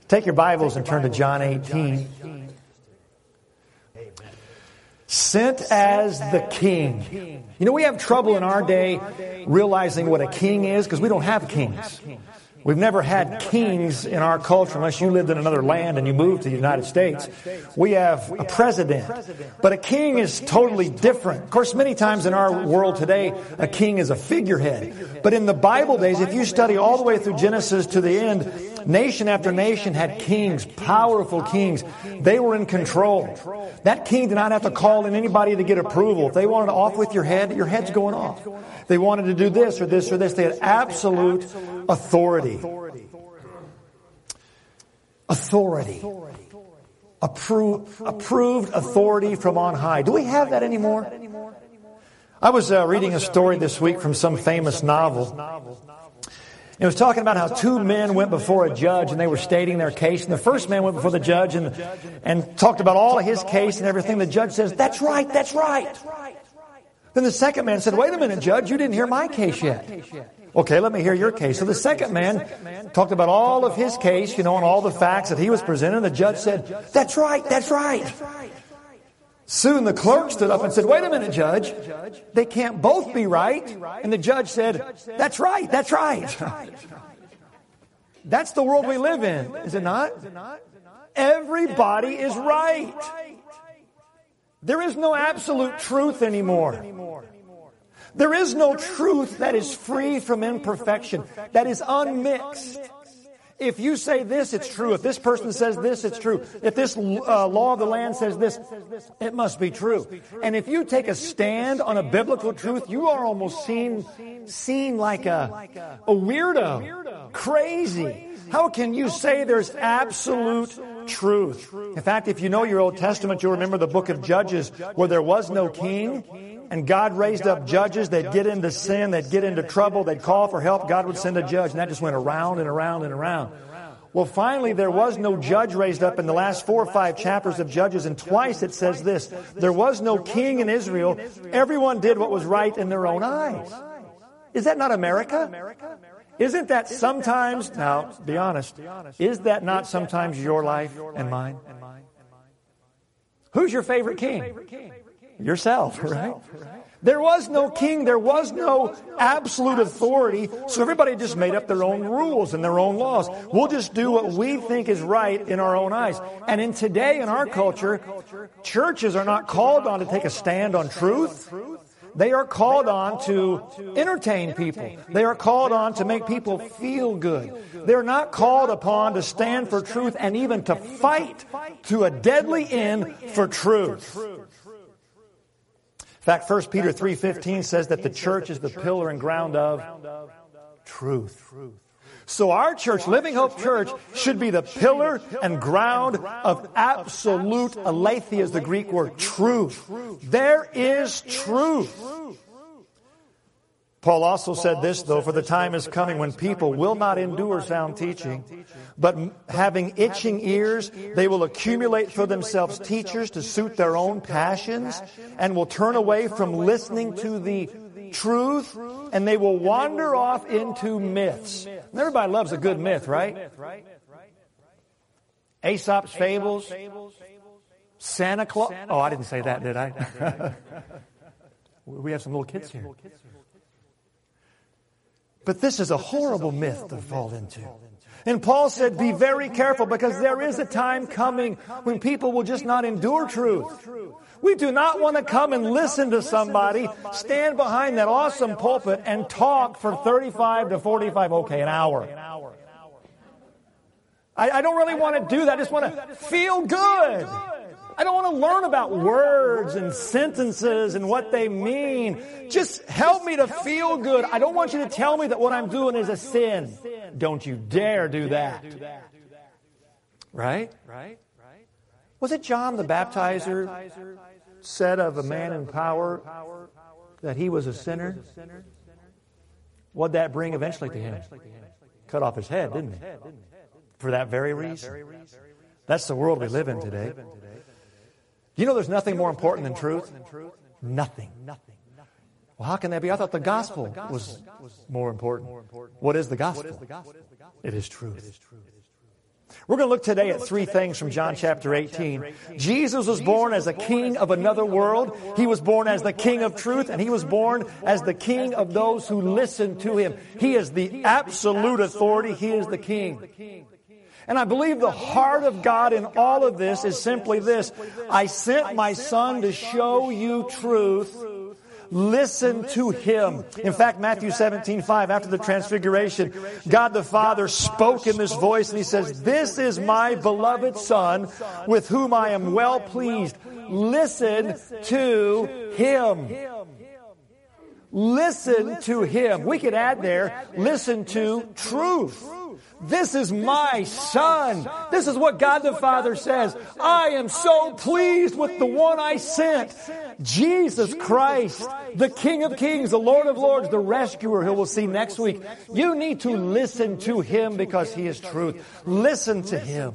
Take your Bibles and turn to John 18. Sent as the king. You know, we have trouble in our day realizing what a king is because we don't have kings. We've never had kings in our culture unless you lived in another land and you moved to the United States. We have a president. But a king is totally different. Of course, many times in our world today, a king is a figurehead. But in the Bible days, if you study all the way through Genesis to the end, nation after nation had kings, powerful kings. They were in control. That king did not have to call in anybody to get approval. If they wanted off with your head's going off. They wanted to do this or this or this. They had absolute authority. Authority. Approved authority from on high. Do we have that anymore? I was reading a story this week from some famous novel. It was talking about how two men went before a judge and they were stating their case. And the first man went before the judge and talked about all of his case and everything. The judge says, "That's right, that's right." Then the second man said, "Wait a minute, Judge, you didn't hear my case yet." "Okay, let me hear your case." So the second man talked about all of his case, and all the facts that he was presenting. The judge said, "That's right, that's right." Soon the clerk stood up and said, "Wait a minute, Judge, they can't both be right." And the judge said, "That's right, that's right." That's the world we live in, is it not? Everybody is right. There is no absolute truth anymore. There is no truth that is free from imperfection, that is unmixed. If you say this, it's true. If this person says this, it's true. If this law of the land says this, it must be true. And if you take a stand on a biblical truth, you are almost seen like a weirdo, crazy. How can you say there's absolute truth? In fact, if you know your Old Testament, you'll remember the book of Judges where there was no king. And God raised up judges. They'd get into sin. They'd get into trouble. They'd call for help. God would send a judge. And that just went around and around and around. Well, finally, there was no judge raised up in the last 4 or 5 chapters of Judges. And twice it says this: there was no king in Israel. Everyone did what was right in their own eyes. Is that not America? Isn't that sometimes, now, be honest, is that not sometimes your life and mine? Who's your favorite king? Yourself, right? There was no king. There was no absolute authority. So everybody just made up their own rules and their own laws. We'll just do what we think is right in our own eyes. And in today, in our culture, churches are not called on to take a stand on truth. They are called on to entertain people. They are called on to make people feel good. They're not called upon to stand for truth and even to fight to a deadly end for truth. In fact, 1 Peter 3:15 says that the church is the pillar and ground of truth. So our church, Living Hope Church, should be the pillar and ground of absolute aletheia is the Greek word, truth. There is truth. Paul also said this, though, "For the time is coming when people will not endure sound teaching, but having itching ears, they will accumulate for themselves teachers to suit their own passions, and will turn away from listening to the truth, and they will wander off into myths." And everybody loves a good myth, right? Aesop's fables, Santa Claus. Oh, I didn't say that, did I? We have some little kids here. But this is a horrible myth to fall into. And Paul said, be very careful, because there is a time coming when people will just not endure truth. We do not want to come and listen to somebody stand behind that awesome pulpit and talk for 35 to 45, an hour. I don't really want to do that. I just want to feel good. I don't want to learn about words and sentences and what they mean. Just help me to feel good. I don't want you to tell me that what I'm doing is a sin. Don't you dare do that. Right? Was it John the Baptizer said of a man in power that he was a sinner? What'd that bring eventually to him? Cut off his head, didn't it? For that very reason. That's the world we live in today. You know there's nothing more important than truth? Nothing. Well, how can that be? I thought the gospel was more important. What is the gospel? It is truth. We're going to look today at three things from John chapter 18. Jesus was born as a king of another world. He was born as the King of truth, and He was born as the King of those who listen to Him. He is the absolute authority. He is the King. And I believe the heart of God in all of this is simply this: I sent my Son to show you truth. Listen to Him. In fact, Matthew 17:5, after the transfiguration, God the Father spoke in this voice and He says, "This is my beloved Son, with whom I am well pleased. Listen to Him." Listen to Him. We could add there, listen to truth. This is my Son. This is what God the Father says. I am so pleased with the one I sent. Jesus Christ, the King of Kings, the Lord of Lords, the Rescuer, who we'll see next week. You need to listen to Him because He is truth. Listen to Him.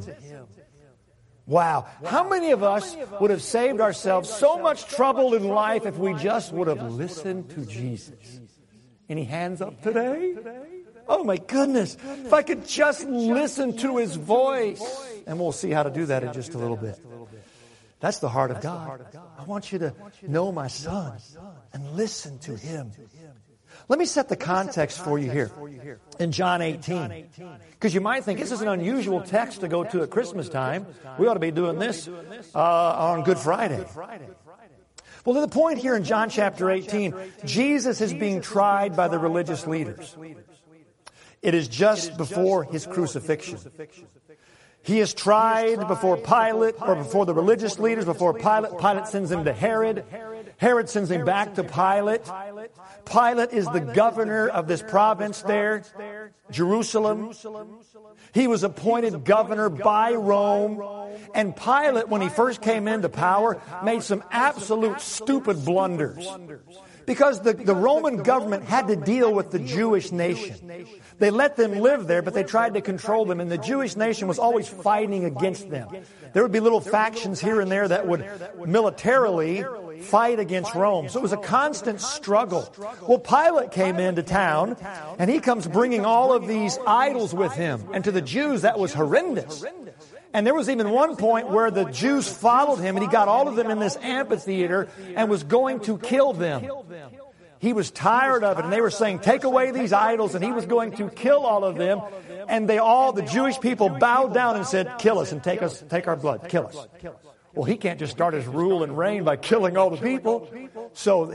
Wow. How many of us would have saved ourselves so much trouble in life if we just would have listened to Jesus? Any hands up today? Oh my goodness. If I could just listen to His voice. And we'll see how to do that in just a little bit. That's the heart of God. I want you to know my Son and listen to Him. Let me set the context for you here in John 18. Because you might think this is an unusual text to go to at Christmas time. We ought to be doing this on Good Friday. Well, the point here in John chapter 18, Jesus is being tried by the religious leaders. It is just before His crucifixion. He is tried before Pilate, or before the religious leaders, before Pilate. Pilate sends him to Herod. Herod sends him back to Pilate. Pilate is the governor of this province there, Jerusalem. He was appointed governor by Rome. And Pilate, when he first came into power, made some absolute stupid blunders. Because the Roman government had to deal with the Jewish nation. They let them live there, but they tried to control them, and the Jewish nation was always fighting against them. There would be little factions here and there that would militarily fight against Rome. So it was a constant struggle. Well, Pilate came into town, and he comes bringing all of these idols with him. And to the Jews, that was horrendous. And there was even one point where the Jews followed him, and he got all of them in this amphitheater and was going to kill them. He was tired of it, and they were saying, take away these idols, and he was going to kill all of them. And the Jewish people bowed down and said, kill us and take our blood, kill us. Well, he can't just start his rule and reign by killing all the people. So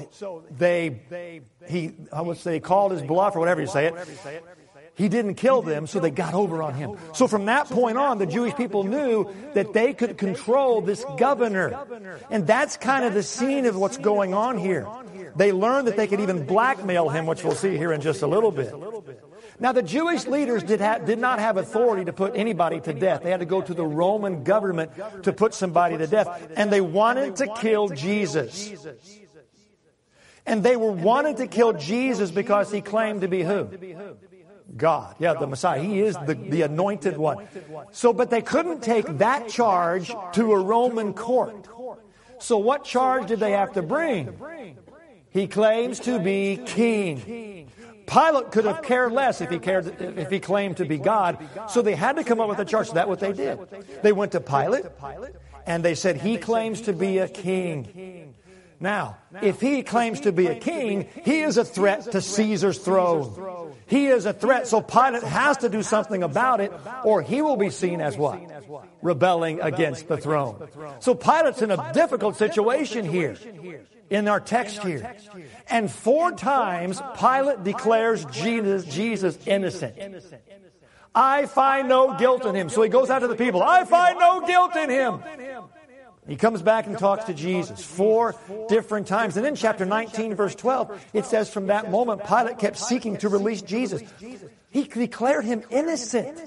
he called his bluff, or whatever you say it. He didn't kill them, so they got over on him. So from that point on, the Jewish people knew that they could control this governor. And that's kind of the scene of what's going on here. They learned that they could even blackmail him, which we'll see here in just a little bit. Now, the Jewish leaders did not have authority to put anybody to death. They had to go to the Roman government to put somebody to death. And they wanted to kill Jesus. And they wanted to kill Jesus because He claimed to be who? God. Yeah, the Messiah. He is the anointed one. But they couldn't take that charge to a Roman court. So what charge did they have to bring? He claims to be king. Pilate could have cared less if he claimed to be God. So they had to come up with a charge. So that's what they did. They went to Pilate and they said, he claims to be a king. Now, if he claims to be a king, he is a threat to Caesar's throne. He is a threat, so Pilate has to do something about it, or he will be seen as what? Rebelling against the throne. So Pilate's in a difficult situation here, in our text here. And 4 times, Pilate declares Jesus innocent. I find no guilt in him. So he goes out to the people, I find no guilt in him. He comes back and talks to Jesus 4 different times. And in chapter 19, verse 12, it says from that moment, Pilate kept seeking to release Jesus. He declared him innocent.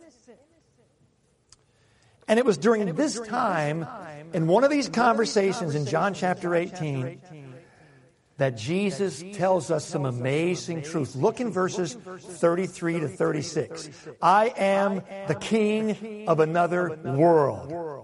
And it was during this time, in one of these conversations in John chapter 18, that Jesus tells us some amazing truth. Look in verses 33 to 36. I am the king of another world.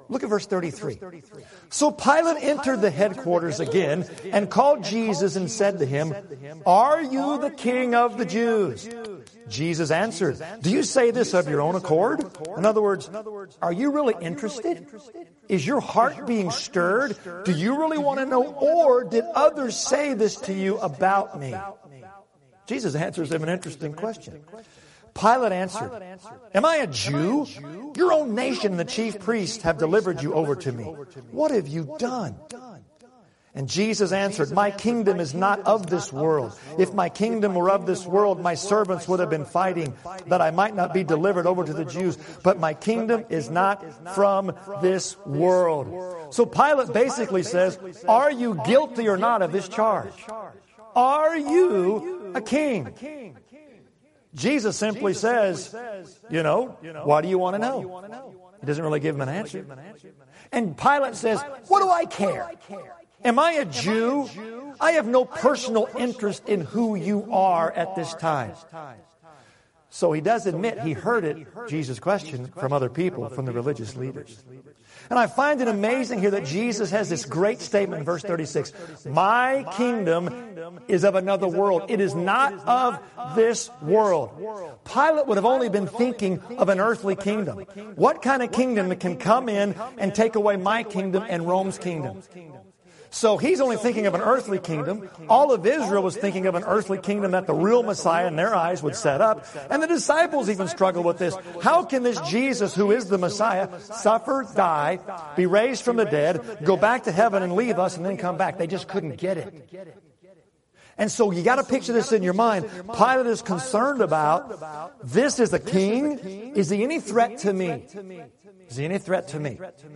Look at verse 33. So Pilate entered the headquarters again and called Jesus and said to him, "Are you the king of the Jews?" Jesus answered, "Do you say this of your own accord?" In other words, are you really interested? Is your heart being stirred? Do you really want to know? Or did others say this to you about me? Jesus answers him an interesting question. Pilate answered, "Am I a Jew? Your own nation and the chief priests have delivered you over to me. What have you done?" And Jesus answered, "My kingdom is not of this world. If my kingdom were of this world, my servants would have been fighting that I might not be delivered over to the Jews. But my kingdom is not from this world." So Pilate basically says, are you guilty or not of this charge? Are you a king? Jesus simply says, what do you want to know? He doesn't really give him an answer. And Pilate says, what do I care? Am I a Jew? I have no personal interest in who you are at this time. So he does admit he heard it, Jesus' question, from other people, from the religious leaders. And I find it amazing here that Jesus has this great statement in verse 36. My kingdom is of another world. It is not of this world. Pilate would have only been thinking of an earthly kingdom. What kind of kingdom can come in and take away my kingdom and Rome's kingdom? So he's only thinking of an earthly kingdom. All of Israel was thinking of an earthly kingdom that the real Messiah in their eyes would set up. And the disciples even struggle with this. How can this Jesus, who is the Messiah, suffer, die, be raised from the dead, go back to heaven and leave us and then come back? They just couldn't get it. And so you got to picture this in your mind. Pilate is concerned about, this is a king. Is he any threat to me? Is he any threat to me?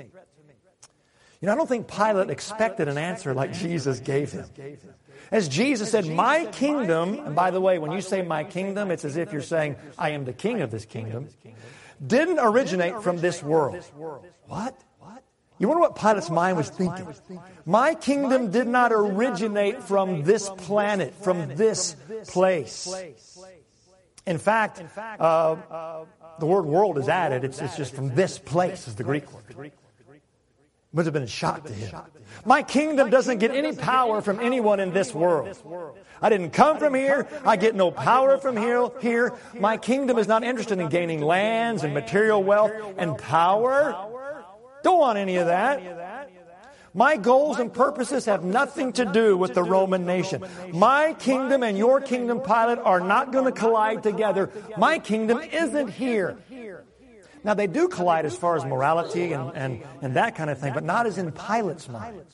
I don't think Pilate expected an answer like Jesus gave him. As Jesus said, my kingdom, and by the way, when you say my kingdom, it's as if you're saying, I am the king of this kingdom, didn't originate from this world. What? You wonder what Pilate's mind was thinking. My kingdom did not originate from this planet, from this place. In fact, the word world is added. It's just from this place is the Greek word. Would have been a shock to him. My kingdom doesn't get any power from anyone in this world. I didn't come from here. I get no power from here. My kingdom is not interested in gaining lands and material wealth and power. Don't want any of that. My goals and purposes have nothing to do with the Roman nation. My kingdom and your kingdom, Pilate, are not going to collide together. My kingdom isn't here. Now, they do collide as far as morality and that kind of thing, but not as in Pilate's mind.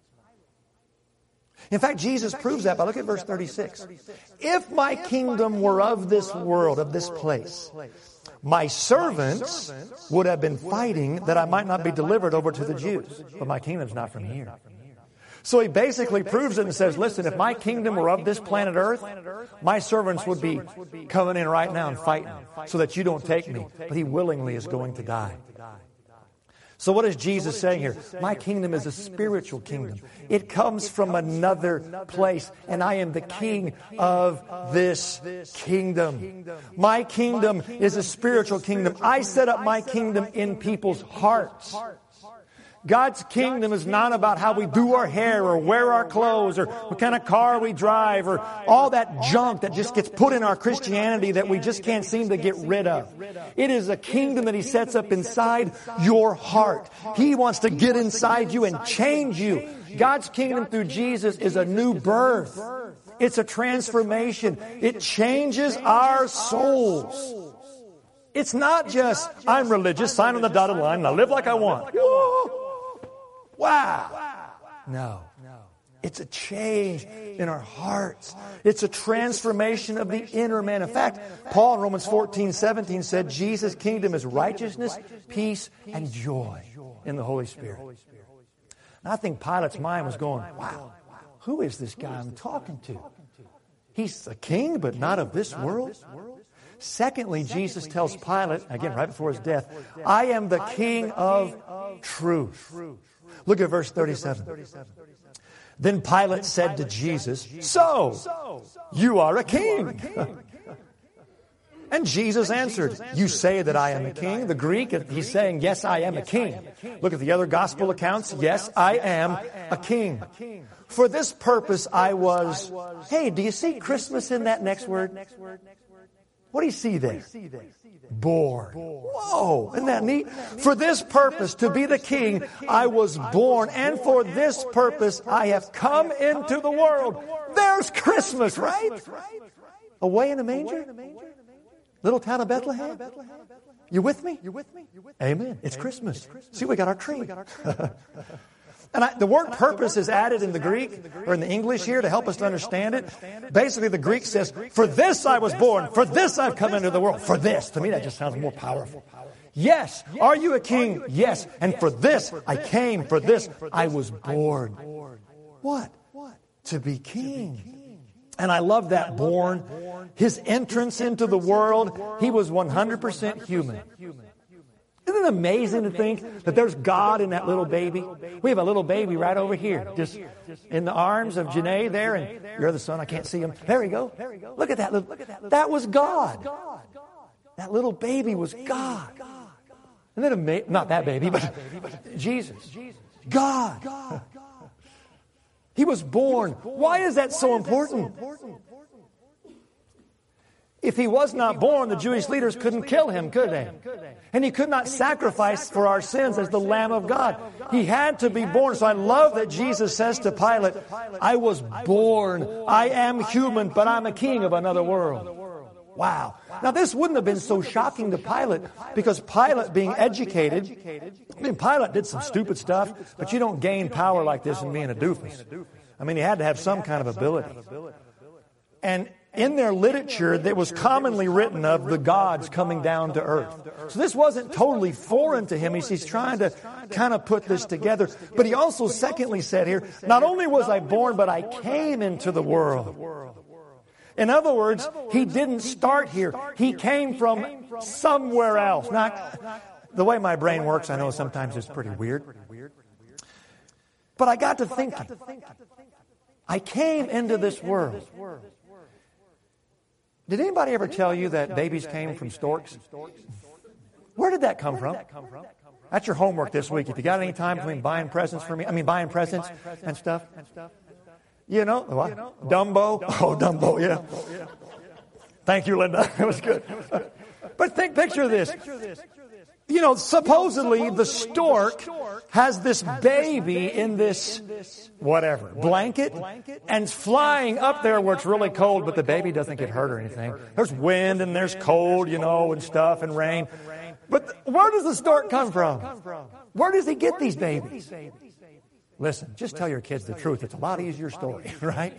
In fact, Jesus proves that by look at verse 36. If my kingdom were of this world, of this place, my servants would have been fighting that I might not be delivered over to the Jews. But my kingdom's not from here. So he basically proves it and says, listen, if my kingdom were of this planet Earth, my servants would be coming in right now and fighting so that you don't take me. But he willingly is going to die. So what is Jesus saying here? My kingdom is a spiritual kingdom. It comes from another place, and I am the king of this kingdom. My kingdom is a spiritual kingdom. I set up my kingdom in people's hearts. God's kingdom is not about how we do our hair or wear our clothes or what kind of car we drive or all that junk that just gets put in our Christianity that we just can't seem to get rid of. It is a kingdom that He sets up inside your heart. He wants to get inside you and change you. God's kingdom through Jesus is a new birth. It's a transformation. It changes our souls. It's not just, I'm religious, sign on the dotted line, and I live like I want. Whoa. Wow. No. It's a change in our hearts. It's a transformation of the inner man. In fact, Paul in Romans 14:17 said, Jesus' kingdom is righteousness, peace, and joy in the Holy Spirit. And I think Pilate's mind was going, wow, who is this guy I'm talking to? He's a king, but not of this world. Secondly, Jesus tells Pilate, again, right before his death, I am the king of truth. Look at verse 37. Then Pilate said to Jesus, so, you are a king. And Jesus answered, you say that I am a king. The Greek, he's saying, yes, I am a king. Look at the other gospel accounts. Yes, I am a king. For this purpose I was... Hey, do you see Christmas in that next word? What do you see there? Born. Whoa, isn't that neat? For this purpose, to be the king, I was born. And for this purpose, I have come into the world. There's Christmas, right? Away in a manger? Little town of Bethlehem? You with me? Amen. It's Christmas. See, we got our tree. And the word purpose is added in the Greek, or in the English here, to help us to understand it. Basically, the Greek says, for this I was born, for this I've come into the world. For this. To me, that just sounds more powerful. Yes. Are you a king? Yes. And for this I came. For this I was born. What? To be king. And I love that, born. His entrance into the world, he was 100% human. Isn't it amazing to think that there's God in that little baby? We have a little baby right over here, just in the arms of Janae there, and you're the son, I can't see him. There we go. Look at that. That was God. That little baby was God. Isn't it amazing? Not that baby, but Jesus. God. He was born. Why is that so important? If he was not born, the Jewish leaders couldn't kill him, could they? And he could not sacrifice for our sins as the Lamb of God. He had to be born. So I love that Jesus says to Pilate, I was born. I am human, but I'm a king of another world. Wow. Now this wouldn't have been so shocking to Pilate, because Pilate, being educated, Pilate did some stupid stuff, but you don't gain power like this in being a doofus. I mean, he had to have some kind of ability. And in their literature, it was commonly written of the gods coming down to earth. So this wasn't totally foreign to him. He's trying to kind of put this together. But he also secondly said here, not only was I born, but I came into the world. In other words, he didn't start here. He came from somewhere else. Now, the way my brain works, I know sometimes it's pretty weird. But I got to thinking. I came into this world. Did anybody ever tell you that babies came from storks? Where did that come from? That's your homework this week. If you got any time between buying presents buying presents and stuff. You know, what? Dumbo. Oh, Dumbo, yeah. Thank you, Linda. It was good. But picture this. You know, supposedly the stork has this baby in this, whatever, blanket, and it's flying up there where it's really cold, but the baby doesn't get hurt or anything. There's wind and there's cold, you know, and stuff and rain. But where does the stork come from? Where does he get these babies? Listen, just tell your kids the truth. It's a lot easier story, right?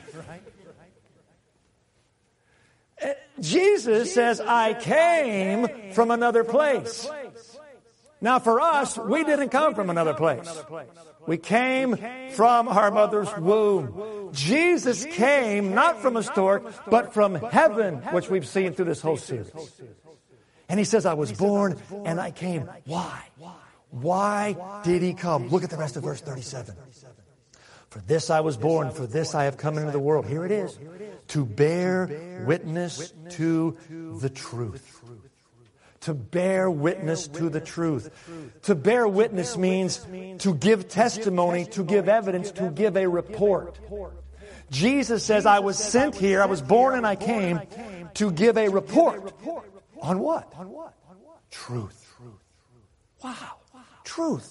Jesus says, I came from another place. Now for us, we didn't come from another place. We came from our mother's womb. Jesus came not from a stork, but from heaven, which we've seen through this whole series. And he says, I was born and I came. Why? Why did he come? Look at the rest of verse 37. For this I was born, for this I have come into the world. Here it is. To bear witness to the truth. To bear witness to the truth. To bear witness means to give testimony, to give evidence, to give a report. Jesus says, I was sent here, I was born and I came to give a report. On what? Truth. Wow. Truth.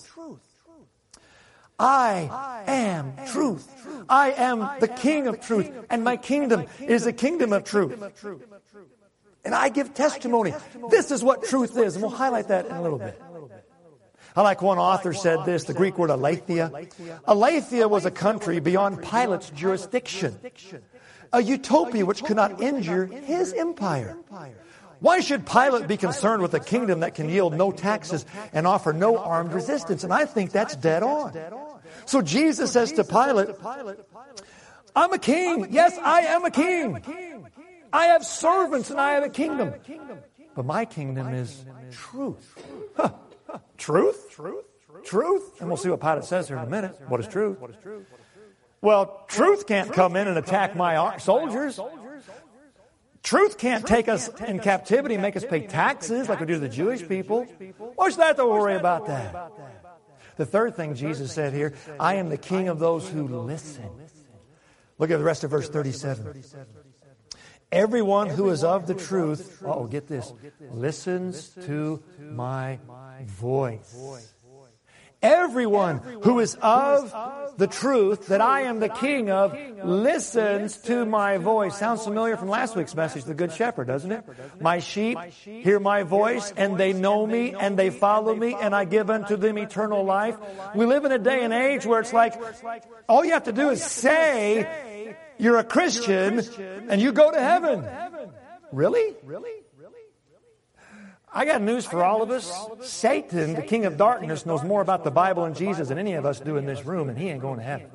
I am truth. I am the King of truth, and my kingdom is a kingdom of truth. And I give testimony. This is what truth is, and we'll highlight that in a little bit. I like one author said this, the Greek word aletheia. Aletheia was a country beyond Pilate's jurisdiction, a utopia which could not injure his empire. Why should Pilate be concerned with a kingdom that can yield no taxes and offer no armed resistance? And I think that's dead on. So Jesus says to Pilate, I'm a king. Yes, I am a king. I have servants and I have a kingdom. But my kingdom is truth. Huh. Truth? Truth? And we'll see what Pilate says here in a minute. What is truth? Well, truth can't come in and attack my soldiers. Truth can't take us in captivity and make us pay taxes like we do to the Jewish people. What's that to worry about that? The third thing Jesus said here, I am the king of those who listen. Look at the rest of verse 37. Everyone who is of the truth, get this, listens to my voice. Everyone who is of the truth that I am the king of listens to my voice. Sounds familiar from last week's message, the Good Shepherd, doesn't it? My sheep hear my voice, and they know me, and they follow me, and I give unto them eternal life. We live in a day and age where it's like, all you have to do is say you're a Christian, and you go to heaven. Really? I got news for all of us. Satan, the king of darkness, knows more about the Bible and Jesus than any of us do in this room, and he ain't going to heaven.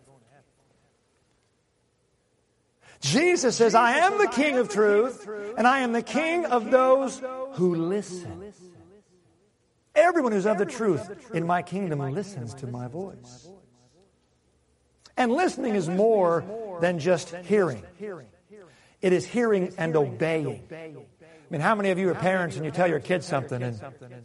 Jesus says, I am the king of truth, and I am the king of those who listen. Everyone who's of the truth in my kingdom listens to my voice. And listening is more than just hearing. It is hearing and obeying. I mean, how many of you are parents and you tell your kids something and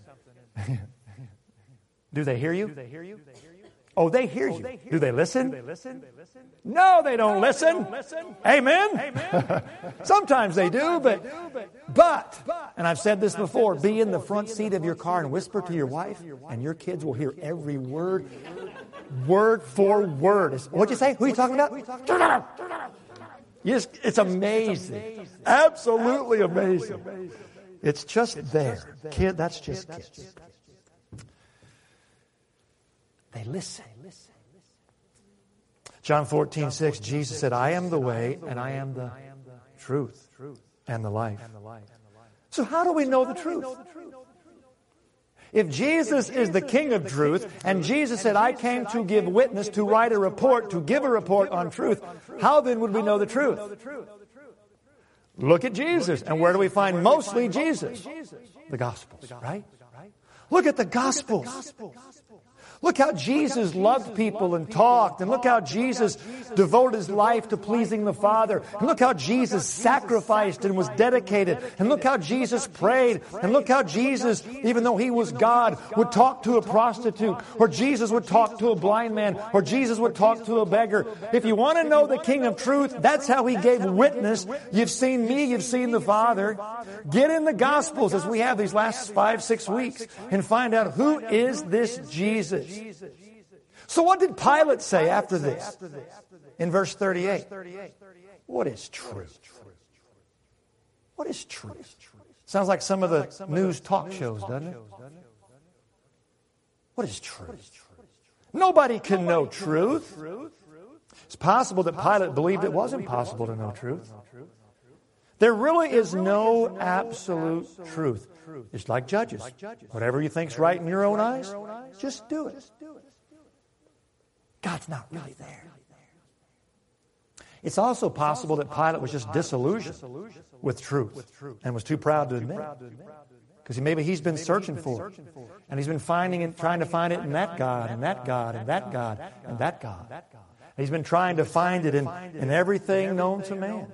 do they hear you? Oh, they hear you. Do they listen? No, they don't listen. Amen? Sometimes they do, but, and I've said this before, be in the front seat of your car and whisper to your wife, and your kids will hear every word for word. What'd you say? Who are you talking about? Yes, it's amazing. Absolutely amazing. It's just there. Kid, that's just kids. They listen. John 14:6, Jesus said, I am the way, and I am the truth, and the life. So how do we know the truth? If Jesus is the King of truth, and Jesus said, I came to give witness, to write a report, to give a report on truth, how then would we know the truth? Look at Jesus. And where do we find mostly Jesus? The Gospels, right? Look at the Gospels. Look how Jesus loved people and talked. And look how Jesus devoted His life to pleasing the Father. And look how Jesus sacrificed and was dedicated. And look how Jesus prayed. And look how Jesus, even though He was God, would talk to a prostitute. Or Jesus would talk to a blind man. Or Jesus would talk to a beggar. If you want to know the King of truth, that's how He gave witness. You've seen me, you've seen the Father. Get in the Gospels as we have these last 5-6 weeks and find out who is this Jesus. So what did Pilate say after this? In verse 38. What is truth? What is truth? Sounds like some of the news talk shows, doesn't it? What is truth? Nobody can know truth. It's possible that Pilate believed it was impossible to know truth. There really is no absolute truth. It's like judges. Whatever you think's right in your own eyes, just do it. God's not really there. It's also possible that Pilate was just disillusioned with truth and was too proud to admit it. Because maybe he's been searching for it. And he's been finding and trying to find it in that God, and that God, and that God, and that God. And he's been trying to find it in everything known to man.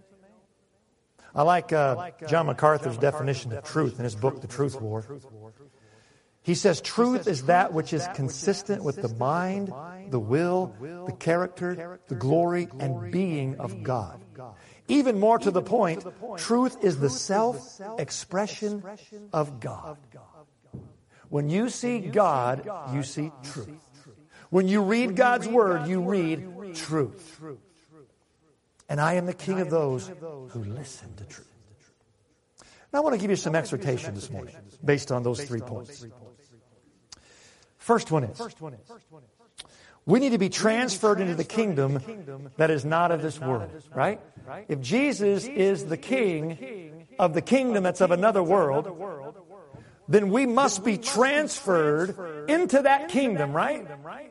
I like John MacArthur's definition of truth in his book, The Truth War. He says, truth is that which is consistent with the mind, the will, the character, the glory, and being of God. Even more to the point, truth is the self-expression of God. When you see God, you see truth. When you read God's Word, you read truth. And I am the king of those who listen to truth. Now I want to give you some exhortation this morning based on those 3 points. First one is, we need to be transferred into the kingdom that is not of this world, right? If Jesus is the king of the kingdom that's of another world, then we must be transferred into that kingdom, right?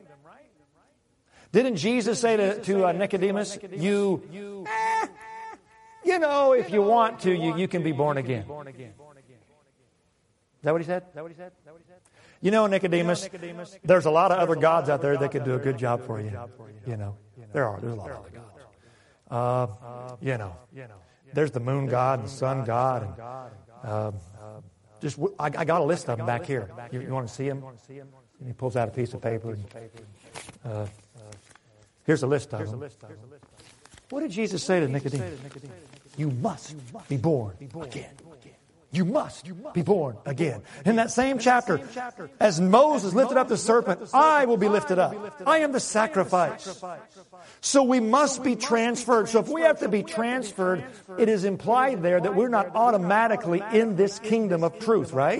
Didn't Jesus say to Nicodemus, you know, if you want to, you can be born again? Is that what he said? You know, Nicodemus, there's a lot of other gods out there that could do a good job for you. You know, there's a lot of other gods. There's the moon god and the sun god. And, I got a list of them back here. You want to see them? And he pulls out a piece of paper. And, here's a list of them. What did Jesus say to Nicodemus? You must be born again. You must be born again. In that same chapter, as Moses lifted up the serpent, I will be lifted up. I am the sacrifice. So we must be transferred. So if we have to be transferred, it is implied there that we're not automatically in this kingdom of truth, right?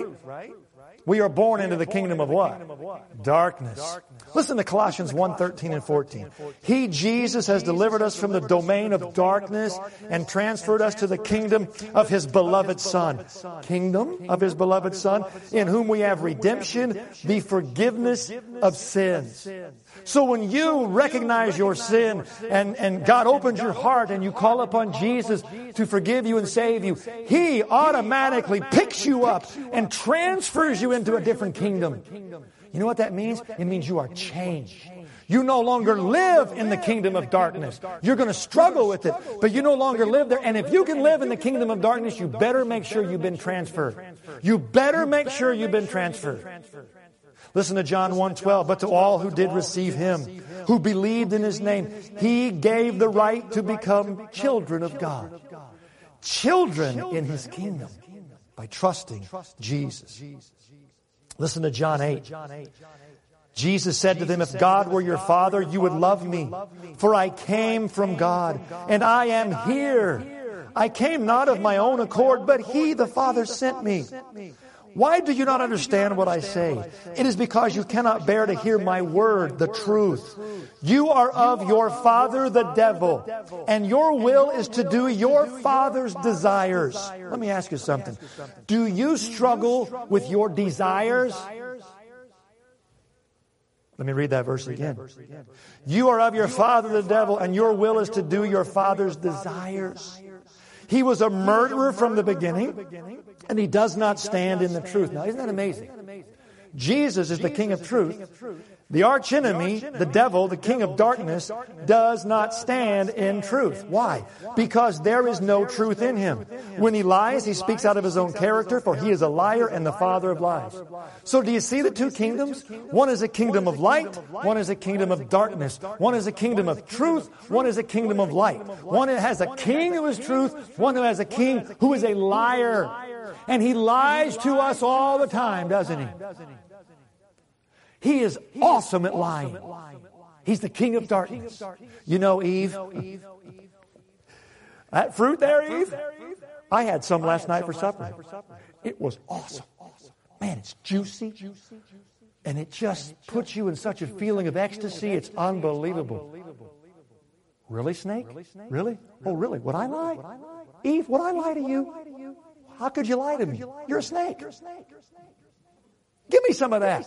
We are born into the kingdom of what? Darkness. Listen to Colossians 1:13 and 14. He, Jesus, has delivered us from the domain of darkness and transferred us to the kingdom of His beloved Son. Kingdom of His beloved Son, in whom we have redemption, the forgiveness of sins. So when you recognize your sin and God opens your heart and you call upon Jesus to forgive you and save you, He automatically picks you up and transfers you into a different kingdom. You know what that means? It means you are changed. You no longer live in the kingdom of darkness. You're going to struggle with it, but you no longer live there. And if you can live in the kingdom of darkness, you better make sure you've been transferred. You better make sure you've been transferred. Listen to John 1:12. But to all who did receive Him, who believed in His name, He gave the right to become children of God. Children in His kingdom by trusting Jesus. Listen to John 8. Jesus said to them, if God were your Father, you would love me, for I came from God, and I am here. I came not of my own accord, but He, the Father, sent me. Why do you not understand what I say? It is because you cannot bear to hear my word, the truth. You are of your father, the devil, and your will is to do your father's desires. Let me ask you something. Do you struggle with your desires? Let me read that verse again. You are of your father, the devil, and your will is to do your father's desires. He was a murderer from the beginning, and he does not stand in the truth. Now, isn't that amazing? Jesus is the King of truth. The archenemy, the devil, the king of darkness, does not stand in truth. Why? Because there is no truth in him. When he lies, he speaks out of his own character, for he is a liar and the father of lies. So do you see the two kingdoms? One is a kingdom of light, one is a kingdom of darkness. One is a kingdom of truth, one is a kingdom of light. One has a king who is truth, one who has a king who is a liar. And he lies to us all the time, doesn't he? He is awesome at lying. He's the king of darkness. You know Eve? That fruit there, Eve? I had some last night for supper. It was awesome. Man, it's juicy. And it just puts you in such a feeling of ecstasy. It's unbelievable. Really, snake? Really? Oh, really? Would I lie? Eve, would I lie to you? How could you lie to me? You're a snake. Give me some of that.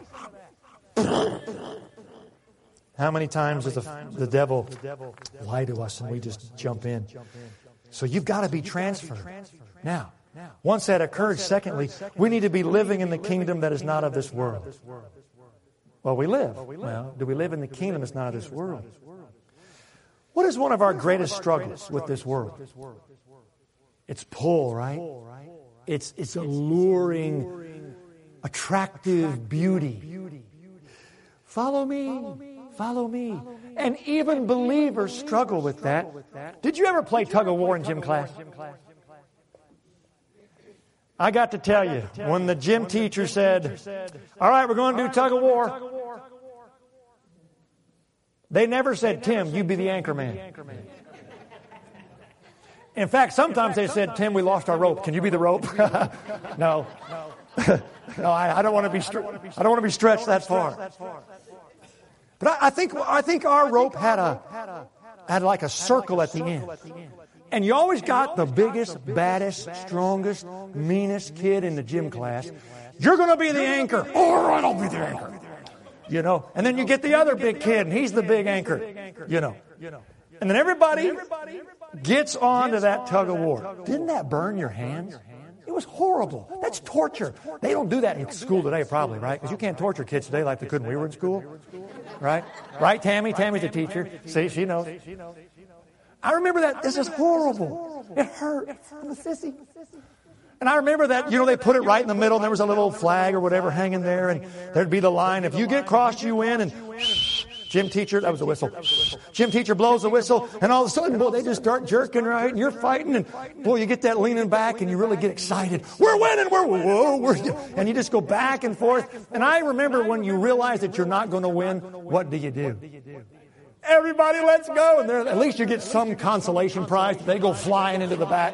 How many times does the devil lie to us and we just jump in? So you've got to be transferred. Now, once that occurs, secondly, we need to be living in the kingdom that is not of this world. Well, we live. Well, do we live in the kingdom that's not of this world? What is one of our greatest struggles with this world? It's pull, right? It's alluring, attractive beauty. Follow me, follow me. And even believers struggle with that. Did you ever play tug of war in gym class? I got to tell you, when the gym teacher said, all right, we're going to do tug of war, they never said, Tim, you be the anchor man. In fact, sometimes they said, Tim, we lost our rope. Can you be the rope? No. No, I don't want to be stretched that far. But I think our rope had like a circle at the end. And you always got the biggest, baddest, strongest, meanest kid in the gym class. You're going to be the anchor. All right, I'll be the anchor. You know, and then you get the other big kid, and he's the big anchor. You know. And then everybody gets onto that tug of war. Didn't that burn your hands? It was horrible. That's torture. They don't do that in school today, probably, right? Because you can't torture kids today like they could when we were in school. Right? Right, Tammy? Tammy's a teacher. See, she knows. I remember that. This is horrible. It hurt. I'm a sissy. And I remember that, they put it right in the middle, and there was a little flag or whatever hanging there, and there'd be the line, if you get crossed, you win, and gym teacher, that was a whistle. Gym teacher blows the whistle, and all of a sudden, boy, they just start jerking, right? And you're fighting, and boy, you get that leaning back, and you really get excited. We're winning, and you just go back and forth. And I remember when you realize that you're not going to win, what do? Everybody lets go, and at least you get some consolation prize. They go flying into the back,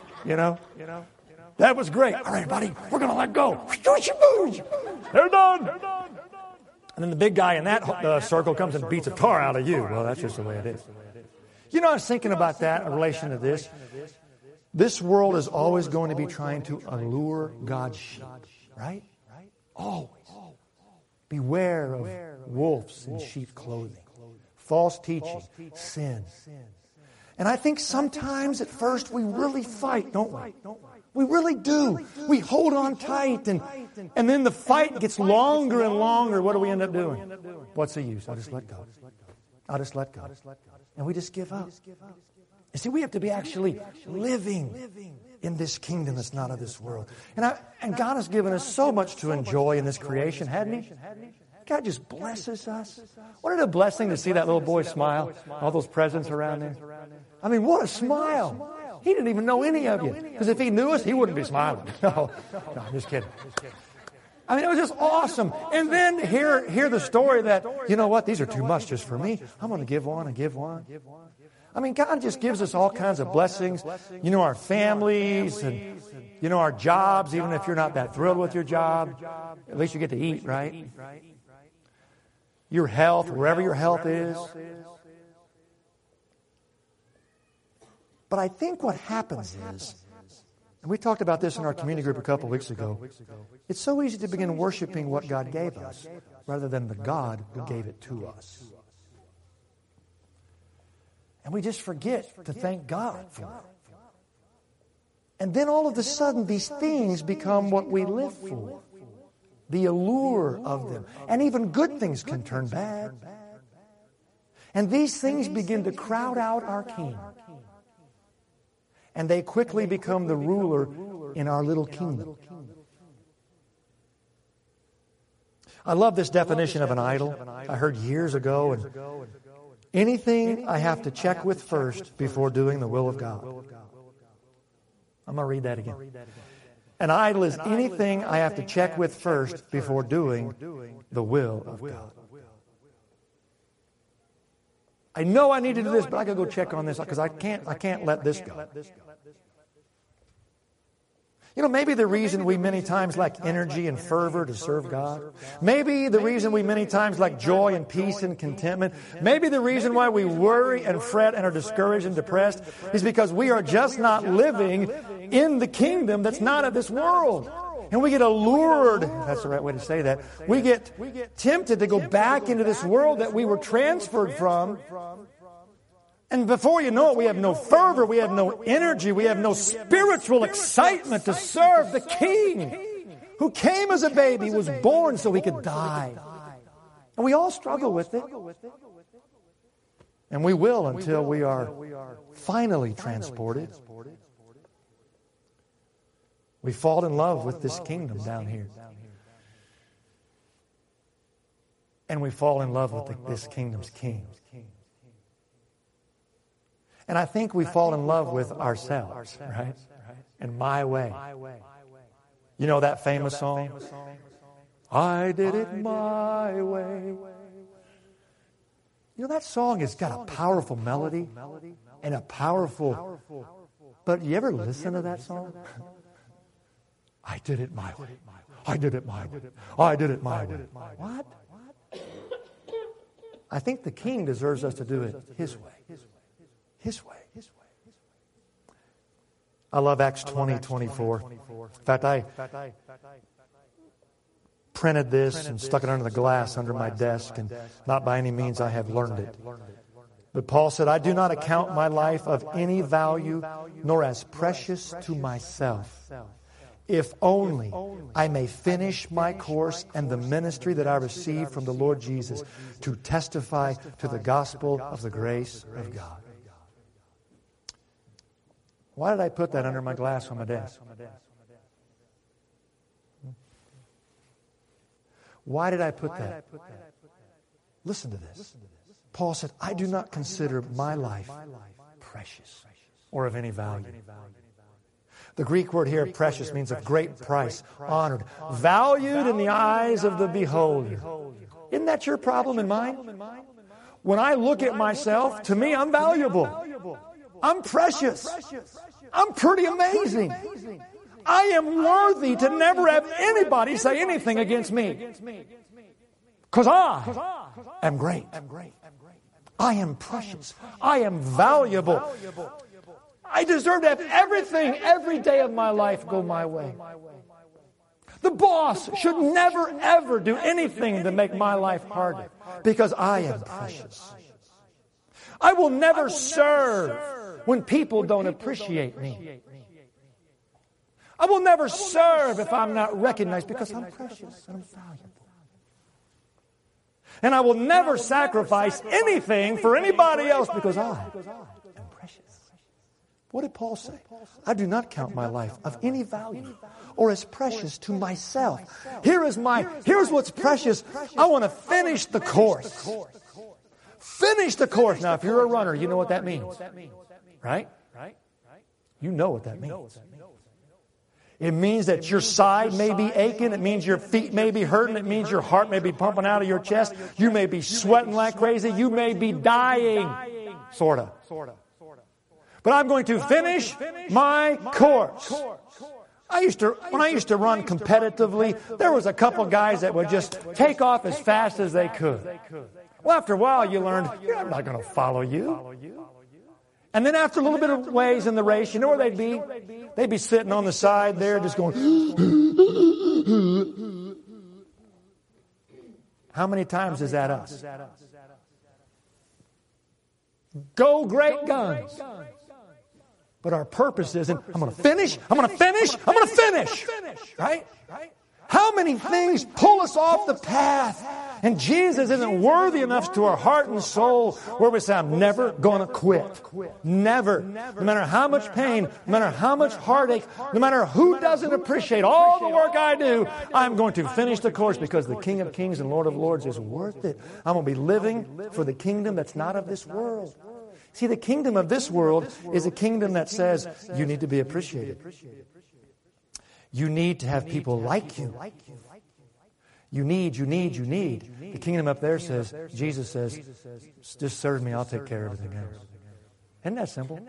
That was great. All right, buddy, we're going to let go. They're done. And then the big guy in that circle comes and beats a tar out of you. Well, that's just the way it is. I was thinking about that in relation to this. This world is always going to be trying to allure God's sheep, right? Always. Beware of wolves in sheep clothing. False teaching, sin. And I think sometimes at first we really fight, don't we? We really do. We hold on tight, and then the fight gets longer and longer. What do we end up doing? What's the use? I'll just let go. And we just give up. You see, we have to be actually living in this kingdom that's not of this world. And God has given us so much to enjoy in this creation, hadn't He? God just blesses us. What a blessing to see that little boy smile. All those presents around there. I mean, what a smile. He didn't even know any of you. Because if he knew us, he wouldn't be smiling. No, I'm just kidding. I mean, it was just awesome. And then hear the story that, you know what, these are too much just for me. I'm going to give one and give one. I mean, God just gives us all kinds of blessings. Our families and, our jobs, even if you're not that thrilled with your job. At least you get to eat, right? Your health, wherever your health is. But I think what happens is, and we talked about this in our community group a couple of weeks ago, it's so easy to begin worshiping what God gave us rather than the God who gave it to us. And we just forget to thank God for it. And then all of a sudden, these things become what we live for. The allure of them. And even good things can turn bad. And these things begin to crowd out our King. And they quickly become the ruler in our little kingdom. I love this definition of an idol. I heard years ago. And anything I have to check with first before doing the will of God. I'm going to read that again. An idol is anything I have to check with first before doing the will of God. I know I need to do this, but I got to go check on this because I can't let this go. Maybe the reason we many times lack energy and fervor to serve God. Maybe the reason we many times lack joy and peace and contentment. Maybe the reason why we worry and fret and are discouraged and depressed is because we are just not living in the kingdom that's not of this world. And we get allured, if that's the right way to say that, we get tempted to go back into this world that we were transferred from. And before you know it, we have no fervor, we have no energy, we have no spiritual excitement to serve the King who came as a baby, was born so He could die. And we all struggle with it. And we will until we are finally transported. We fall in love with this kingdom down here. And we fall in love with this kingdom's king. And I think we fall in love with ourselves, right? And my way. You know that famous song? I did it my way. That song has got a powerful melody and a powerful... But you ever listen to that song? I did it my way. I did it my way. I did it my way. What? I think the King deserves us to do it His way. His way. I love Acts 20:24. In fact, I printed this and stuck it under the glass under my desk, and not by any means I have learned it. But Paul said, I do not account my life of any value, nor as precious to myself, if only I may finish my course and the ministry that I received from the Lord Jesus to testify to the gospel of the grace of God. Why did I put that under my glass on my desk? Why did I put that? Listen to this. Paul said, I do not consider my life precious or of any value. The Greek word here, precious, means of great price, honored, valued in the eyes of the beholder. Isn't that your problem and mine? When I look at myself, to me, I'm valuable. I'm precious. I'm pretty amazing. I am worthy to never have anybody say anything against me. Because I am great. I am precious. I am valuable. I deserve to have everything every day of my life go my way. The boss should never, ever do anything to make my life harder because I am precious. I will never serve when people don't appreciate me. I will never serve if I'm not recognized because I'm precious and I'm valuable. And I will never sacrifice anything for anybody else because I am precious. What did Paul say? I do not count my life of any value or as precious to myself. Here's what's precious. I want to finish the course. Finish the course. Now, if you're a runner, you know what that means. Right? You know what that means. It means that your side may be aching. It means your feet may be hurting. It means your heart may be pumping out of your chest. You may be sweating like crazy. You may be dying. Sort of. But I'm going to finish my course. When I used to run competitively, there was a couple guys that would just take off as fast as they could. Well, after a while, you learned, I'm not going to follow you. And then after a little bit of ways in the race, you know where they'd be? They'd be sitting on the side there just going, How many times is that us? Go great guns. But our purpose isn't, I'm going to finish, I'm going to finish, I'm going to finish. Right? How many things pull us off the path? And Jesus isn't worthy enough to our heart and soul where we say, I'm never going to quit. Never. No matter how much pain, no matter how much heartache, no matter who doesn't appreciate all the work I do, I'm going to finish the course because the King of Kings and Lord of Lords is worth it. I'm going to be living for the kingdom that's not of this world. See, the kingdom of this world is a kingdom that says you need to be appreciated. You need to have people like you. You need. The kingdom up there says, Jesus says, just serve me, I'll take care of everything else. Isn't that simple?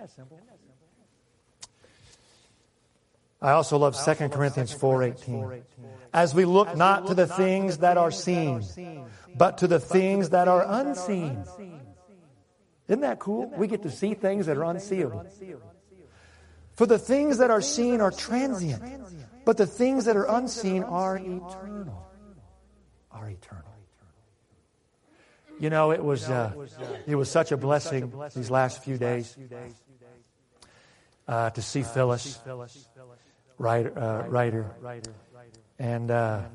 I also love 2 Corinthians 4:18. As we look not to the things that are seen, but to the things that are unseen. Isn't that cool? We get to see things that are unseeable. For the things that are seen are transient, but the things that are unseen are eternal. You know, it was such a blessing these last few days to see Phyllis, writer, and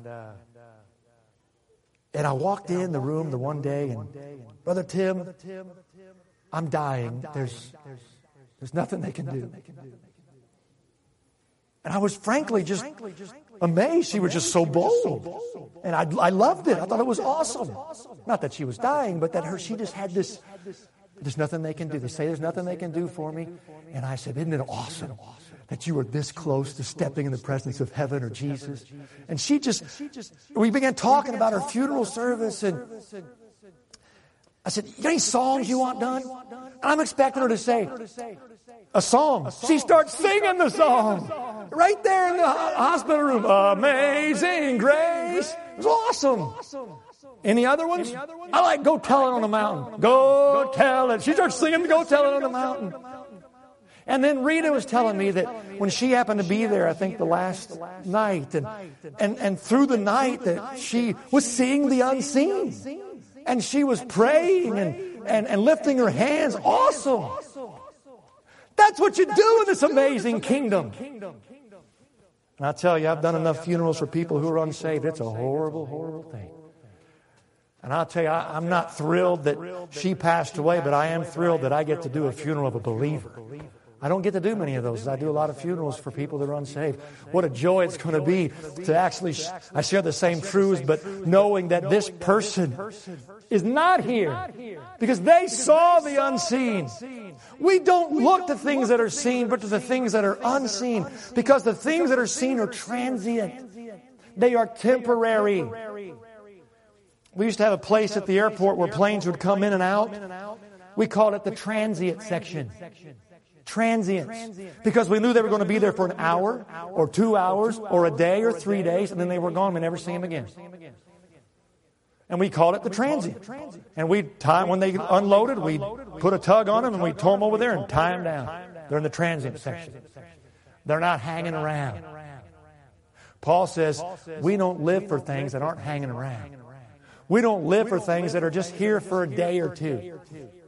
I walked in the room the one day, and Brother Tim, I'm dying. There's nothing they can do. And I was frankly just amazed. She was just so bold. And I loved it. I thought it was awesome. Not that she was dying, but that she just had this, there's nothing they can do. They say there's nothing they can do for me. And I said, isn't it awesome that you were this close to stepping in the presence of heaven or Jesus? And we began talking about her funeral service, and I said, you got any songs you want done? And I'm expecting her to say a song. She starts singing the song right there in the hospital room. Amazing Grace. It was awesome. Any other ones? I like Go Tell It on the Mountain. Go Tell It. She starts singing Go Tell It on the Mountain. And then Rita was telling me that when she happened to be there, I think the last night, and through the night that she was seeing the unseen. And she was praying and lifting her hands. Awesome. That's what you do in this amazing kingdom. And I'll tell you, I've done enough funerals for people who are unsaved. It's a horrible, horrible thing. And I'll tell you, I'm not thrilled that she passed away, but I am thrilled that I get to do a funeral of a believer. I don't get to do many of those. I do a lot of funerals for people that are unsaved. What a joy it's going to be to actually, I share the same truths, but knowing that this person is not here because they saw the unseen. We don't look to things that are seen, but to the things that are unseen, because the things that are seen are transient. They are temporary. We used to have a place at the airport where planes would come in and out. We called it the transient section. Transients. Because we knew they were going to be there for an hour or 2 hours or a day or 3 days, and then they were gone. We never see them again. And we called it the transient. And when they unloaded, we put a tug on them and we tow them over there and tie them down. They're in the transient section. They're not hanging around. Paul says, we don't live for things that aren't hanging around. We don't live for things that are just here for a day or two.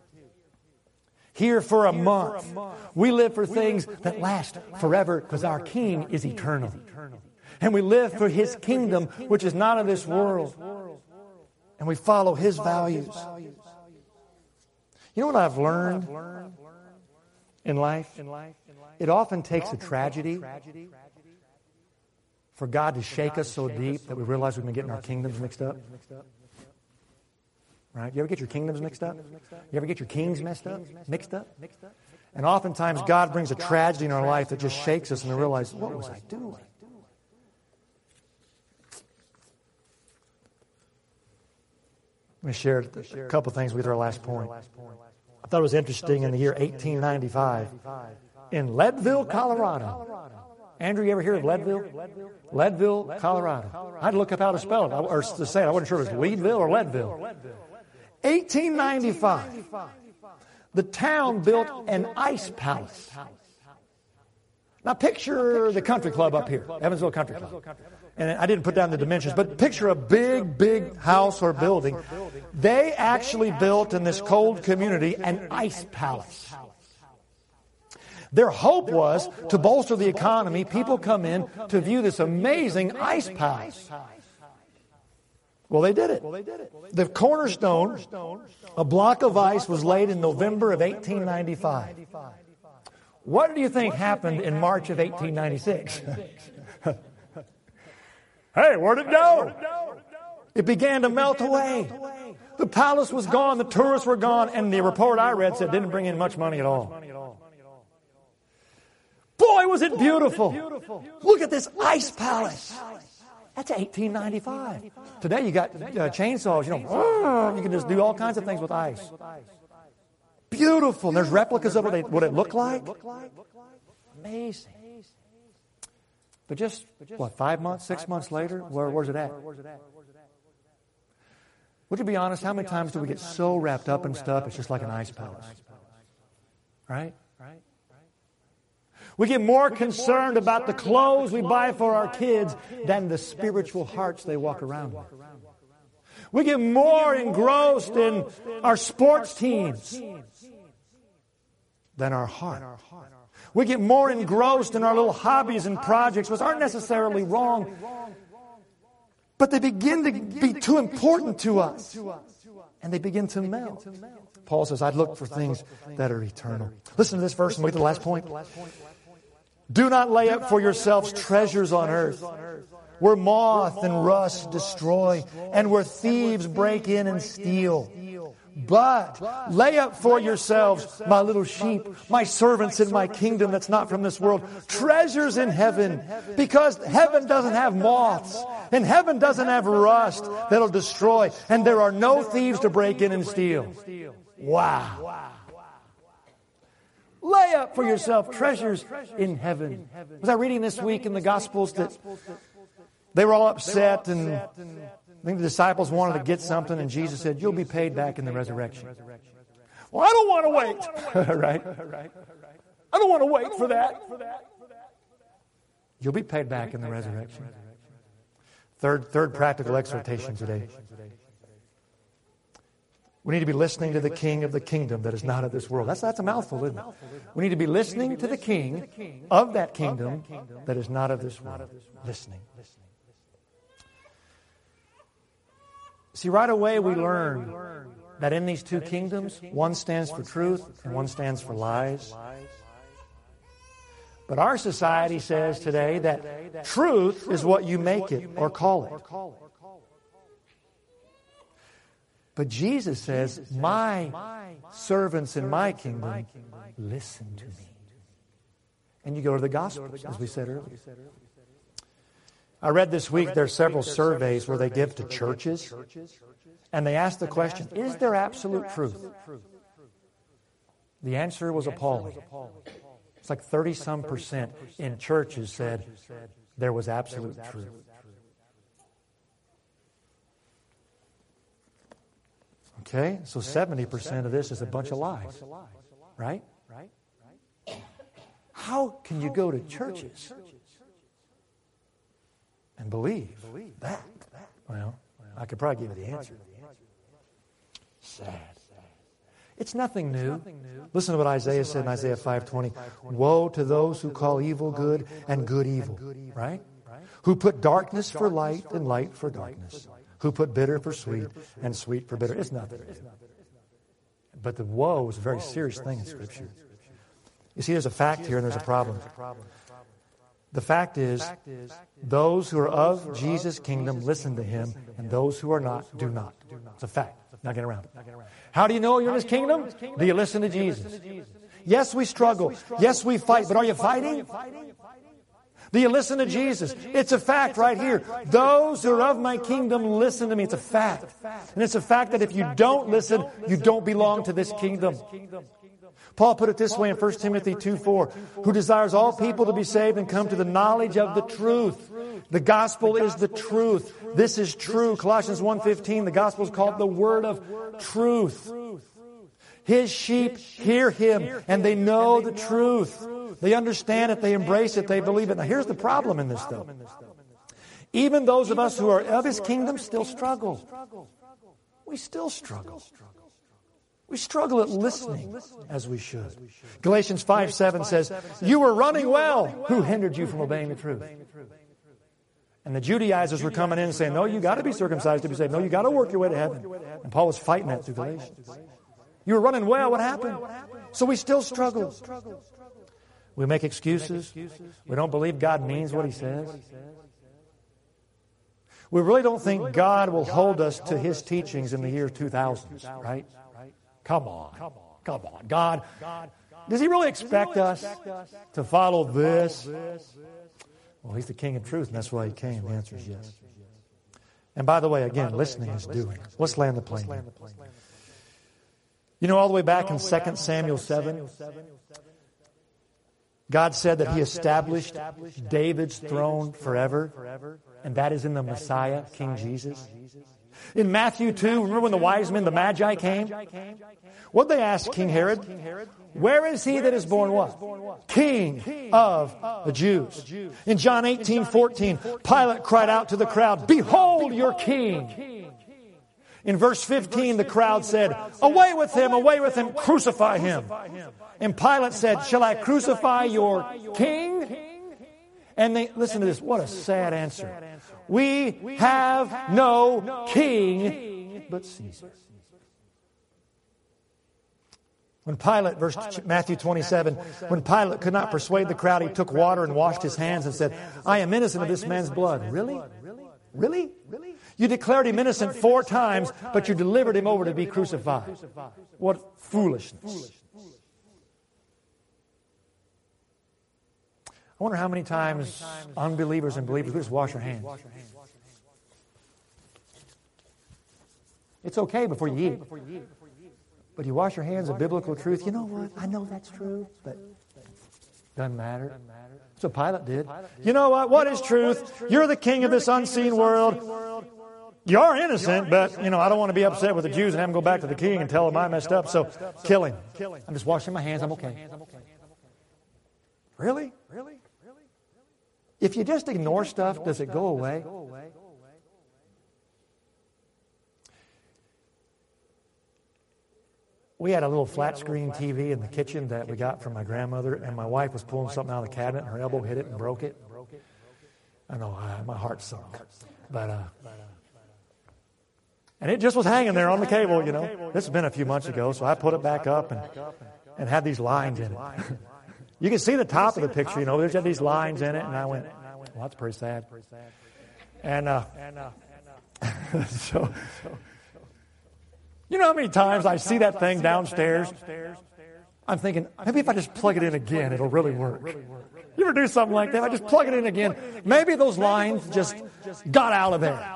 Here for a month. We live for things that last forever because our King is eternal. And we live for His kingdom, which is not of this world. And we follow His values. You know what I've learned in life? It often takes a tragedy for God to shake us so deep that we realize we've been getting our kingdoms mixed up. Right? You ever get your kingdoms mixed up? You ever get your kings mixed up? And oftentimes God brings a tragedy in our life that just shakes us and we realize, what was I doing? Let me share a couple things with our last point. I thought it was interesting in the year 1895 in Leadville, Colorado. Andrew, you ever hear of Leadville? Leadville, Colorado. I had to look up how to spell it, or to say it. I wasn't sure if it was Leadville or Leadville. 1895. The town built an ice palace. Now picture the country club up here, Evansville Country Club. And I didn't put down the dimensions, but picture a big, big house or building. They actually built in this cold community an ice palace. Their hope was to bolster the economy. People come in to view this amazing ice palace. Well, they did it. The cornerstone, a block of ice, was laid in November of 1895. What do you think happened in March of 1896? Hey, where'd it go? It began to melt away. The palace was gone, the tourists were gone, and the report I read said it didn't bring in much money at all. Boy, was it beautiful. Look at this ice palace. That's 1895. Today you got chainsaws, you can just do all kinds of things with ice. Beautiful. There's replicas of what it looked like. Amazing. But just, 5 months, 6 months later, where's it at? Would you be honest, how many times do we get so wrapped up in stuff, it's just like an ice palace? Right? We get more concerned about the clothes we buy for our kids than the spiritual hearts they walk around with. We get more engrossed in our sports teams than our heart. We get more engrossed in our little hobbies and projects, which aren't necessarily wrong, but they begin to be too important to us. And they begin to melt. Paul says, I'd look for things that are eternal. Listen to this verse and wait to the last point. Do not lay up for yourselves treasures on earth, where moth and rust destroy, and where thieves break in and steal. But lay up for yourselves, my little sheep, my servants in my kingdom that's not from this world, treasures in heaven, because heaven doesn't have moths, and heaven doesn't have rust that'll destroy, and there are no thieves to break in and steal. Wow. Lay up for yourself treasures in heaven. Was I reading this week in the Gospels that they were all upset, and I think the disciples wanted to get something, and Jesus said, you'll be paid back in the resurrection. Well, I don't want to wait. Right? I don't want to wait for that. You'll be paid back in the resurrection. Third practical exhortation today. We need to be listening to the King of the kingdom that is not of this world. That's a mouthful, isn't it? We need to be listening to the King of that kingdom that is not of this world. Listening. See, right away we learn that in these two kingdoms, one stands for truth and one stands for lies. But our society says today that truth is what you make it or call it. But Jesus says, my servants in my kingdom listen to me. And you go to the Gospels, as we said earlier. I read this week there are several surveys where they give to churches, and they ask the question, is there absolute truth? The answer was appalling. It's like 30-some% in churches said there was absolute truth. Okay, so 70% of this is a bunch of lies, right? How can you go to churches and believe that? Well, I could probably give you the answer. Sad. It's nothing new. Listen to what Isaiah said in Isaiah 5:20. Woe to those who call evil good and good evil, right? Who put darkness for light and light for darkness. Who put bitter for sweet and sweet for bitter. It's nothing new. But the woe is a very serious thing in Scripture. You see, there's a fact here and there's a problem. The fact is, those who are of Jesus' kingdom listen to Him, and those who are not, do not. It's a fact. Not getting around it. How do you know you're in His kingdom? Do you listen to Jesus? Yes, we struggle. Yes, we fight. But are you fighting? Do you listen to Jesus? It's a fact right here. Those who are of my kingdom listen to me. It's a fact. And it's a fact that if you don't listen, you don't belong to this kingdom. Paul put it this way in 1 Timothy 2:4, who desires all people to be saved and come to the knowledge of the truth. The gospel is the truth. This is true. Colossians 1:15, the gospel is called the word of truth. His sheep hear Him and they know the truth. They understand it, they embrace it, they believe it. Now here's the problem in this though. Even those of us who are of His kingdom still struggle. We still struggle. We struggle at listening as we should. Galatians 5:7 says, you were running well. Who hindered you from obeying the truth? And the Judaizers were coming in and saying, no, you got to be circumcised to be saved. No, you got to work your way to heaven. And Paul was fighting that through Galatians. You were running well. What happened? So we still struggle. We make excuses. We don't believe God means what He says. We really don't think God will hold us to His teachings in the year 2000, right? Come on. God, does He really expect us to follow this? Well, He's the King of truth, and that's why He came. The answer is yes. And by the way, again, listening is doing. Let's land the plane here. You know, all the way back in 2 Samuel 7, God said that He established David's throne forever, and that is in the Messiah, King Jesus. In Matthew 2, remember when the wise men, the Magi, came? What did they ask King Herod? Where is He that is born what? King of the Jews. In John 18:14, Pilate cried out to the crowd, behold your King. In verse 15, the crowd said, away with him, crucify him. And Pilate said, shall I crucify your King? And they, listen to this, what a sad answer. We have no king but Caesar. When Pilate, Matthew 27, when Pilate could not persuade the crowd, he took water and washed his hands and said, I am innocent of this man's blood. Really? Really? You declared him innocent 4 times, but you delivered him over to be crucified. What foolishness. I wonder how many times unbelievers and believers just wash your hands. It's okay before you eat. But you wash your hands of biblical truth. You know what? I know that's true, but doesn't matter. That's what Pilate did. You know what? What is truth? You're the king of this unseen world. You are innocent, but, I don't want to be upset with the Jews and have them go back to the king and tell them I messed up, so kill him. I'm just washing my hands. I'm okay. Really? If you just ignore stuff, does it go away? We had a little flat screen TV in the kitchen that we got from my grandmother, and my wife was pulling something out of the cabinet, and her elbow hit it and broke it. I know, my heart sunk. And it just was hanging there on the cable, This has been a few months ago, so I put it back up and had these lines in it. You can see the top of the picture, there's got these lines in it, and I went, well, that's pretty sad. And so, you know how many times I see that thing downstairs? I'm thinking, maybe if I just plug it in again, it'll really work. You ever do something like that? I just plug it in again. Maybe those lines just got out of there.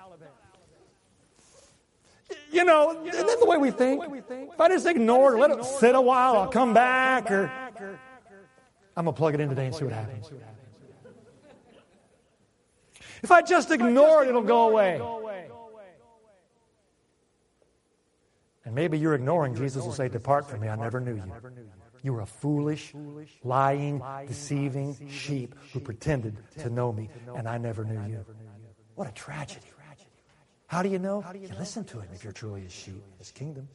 Isn't that the way we think? If I just ignore it, let it sit a while, I'll come back, or I'm going to plug it in today and see what happens. If I just ignore it, it'll go away. And maybe you're ignoring. Jesus will say, depart from me, I never knew you. You were a foolish, lying, deceiving sheep who pretended to know me, and I never knew you. What a tragedy. How do you know? You listen to him if you're truly his sheep, his kingdom.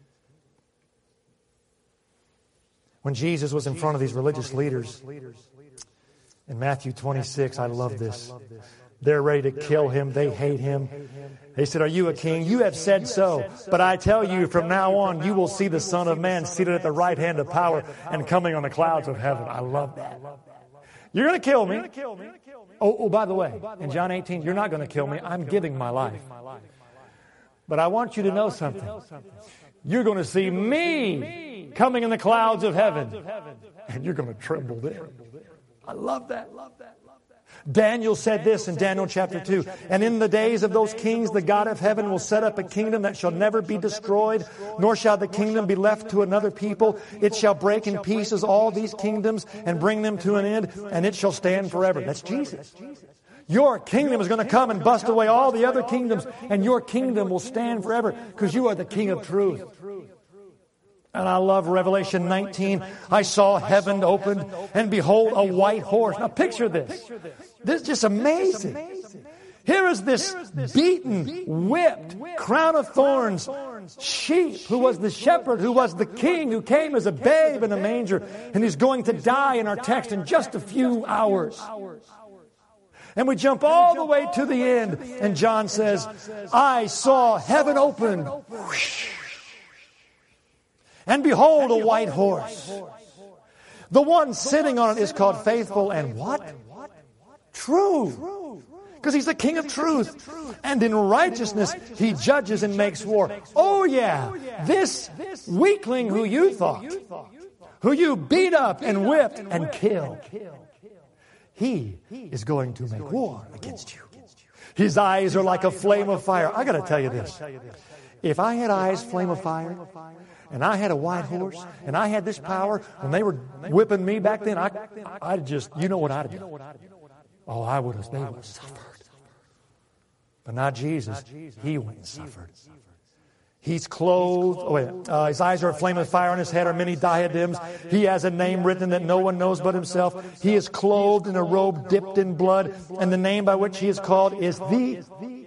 When Jesus was in front of these religious leaders, in Matthew 26, I love this. They're ready to kill him. They hate him. They said, are you a king? You have said so. But I tell you, from now on, you will see the Son of Man seated at the right hand of power and coming on the clouds of heaven. I love that. You're going to kill me. Oh, by the way, in John 18, you're not going to kill me. I'm giving my life. But I want you to know something. You're going to see me coming in the clouds of heaven. And you're going to tremble there. I love that. Daniel said this in Daniel chapter 2. And in the days of those kings, the God of heaven will set up a kingdom that shall never be destroyed, nor shall the kingdom be left to another people. It shall break in pieces all these kingdoms and bring them to an end, and it shall stand forever. That's Jesus. Your kingdom is going to come and bust away all the other kingdoms, and your kingdom will stand forever because you are the King of truth. And I love Revelation 19. I saw heaven opened, and behold, a white horse. Now picture this. This is just amazing. Here is this beaten, whipped, crown of thorns sheep who was the shepherd, who was the king, who came as a babe in a manger, and he's going to die in our text in just a few hours. And we jump all the way to the end, and John says, I saw heaven open. And behold, a white horse. The one sitting on it is called Faithful and what? True. Because he's the King of truth. And in righteousness, he judges and makes war. Oh yeah, this weakling who you thought, who you beat up and whipped and killed, he is going to make war against you. His eyes are like a flame of fire. I got to tell you this. If I had eyes, flame of fire, and I had a white horse, and I had this power, when they were whipping me back then, I'd just, you know what I'd have done? Oh, they would have suffered. But not Jesus. He went and suffered. He's clothed, his eyes are a flame of fire, on his head are many diadems. He has a name written that no one knows but himself. He is clothed in a robe dipped in blood, and the name by which he is called is the